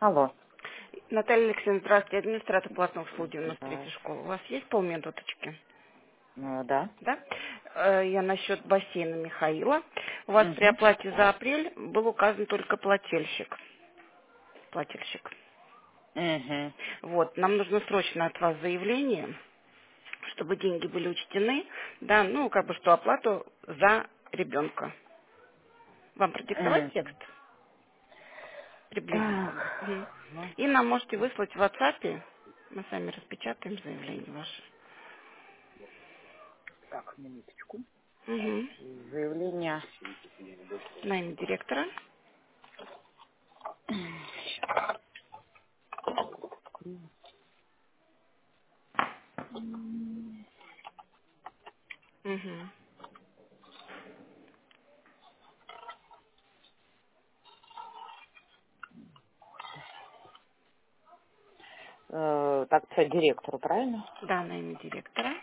Алло. Наталья Алексеевна, здравствуйте. Администратор платных услуг Да. 93 школы. У вас есть полминуточки? Да. Да? Я насчет бассейна Михаила. У вас при Угу. оплате за апрель был указан только плательщик. Плательщик. Угу. Вот. Нам нужно срочно от вас заявление, чтобы деньги были учтены. Да, ну, как бы, что оплату за ребенка. Вам продиктовать Угу. текст? Приблизительно. Так. Мгм. Ну, И нам можете выслать в WhatsApp. Мы сами распечатаем заявление ваше. так, минуточку. Угу. Заявление. На имя директора. Угу. Так, это директору, правильно? Да, на имя директора.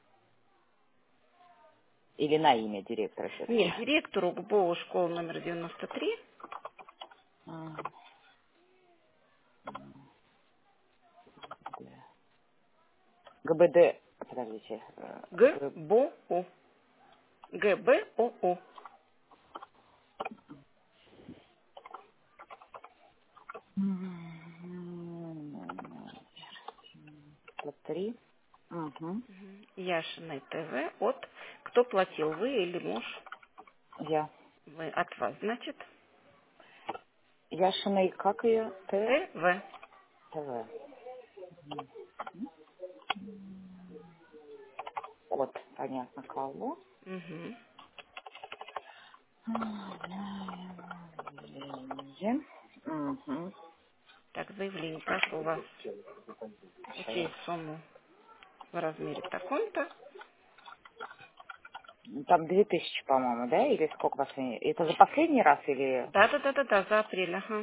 Или на имя директора все-таки? Нет, директору ГБО школы номер 93. ГБД. Подождите. ГБО. ГБОО. 3. Угу. Яшиной ТВ от кто платил, вы или муж? Я. Вы от вас, значит. Яшиной, как ее? ТВ. ТВ. Код, понятно, кого. Угу. Угу. Так, заявление. Прошу вас учесть сумму в размере таком-то. Там 2000, по-моему, да? Или сколько последний? Это за последний раз или... Да, за апрель, ага.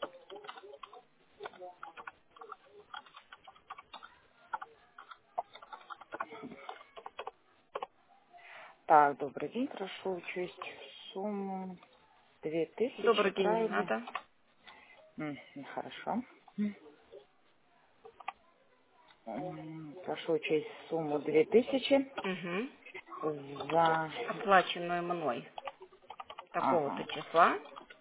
Так, добрый день, прошу учесть сумму 2000, Добрый день, не правильно? надо. Хорошо. Прошу учесть сумму 2000 Угу. за... Оплаченную мной такого-то Ага. числа.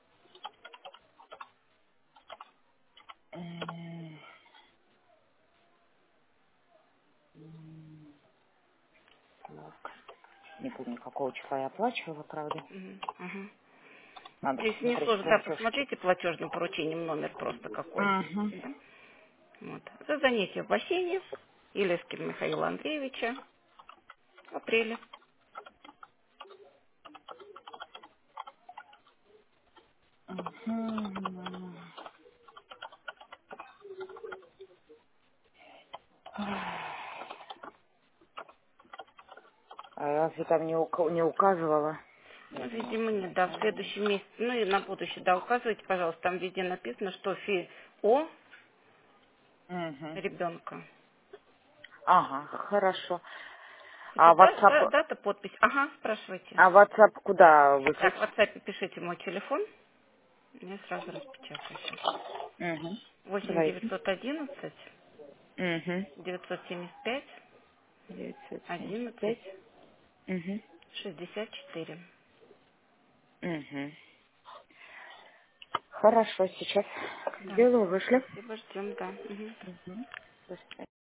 М, Так, не помню, какого числа я оплачивала, правда. Угу. Надо Если не посмотреть в сложно, да, платежке. посмотрите платежным поручением номер просто какой. Угу. Да? Вот. За занятие в бассейне Илескина Михаила Андреевича в апреле. Угу. А я разве там не указывала? Ну, видимо, нет, да, в следующем месяце, ну и на будущее, да, указывайте, пожалуйста, там везде написано, что ФИО Угу. ребенка. Ага, хорошо. Это А WhatsApp, дата, подпись. Ага, спрашивайте. а WhatsApp куда Так, выслать? в WhatsApp пишите мой телефон, я сразу распечатаю сейчас. Угу. 8 Давайте. 911 Угу. 975 11 975. Угу. 64. Угу. Хорошо, сейчас Да. сделаю, вышли. Спасибо, ждем, да. Мгм. Угу. До свидания.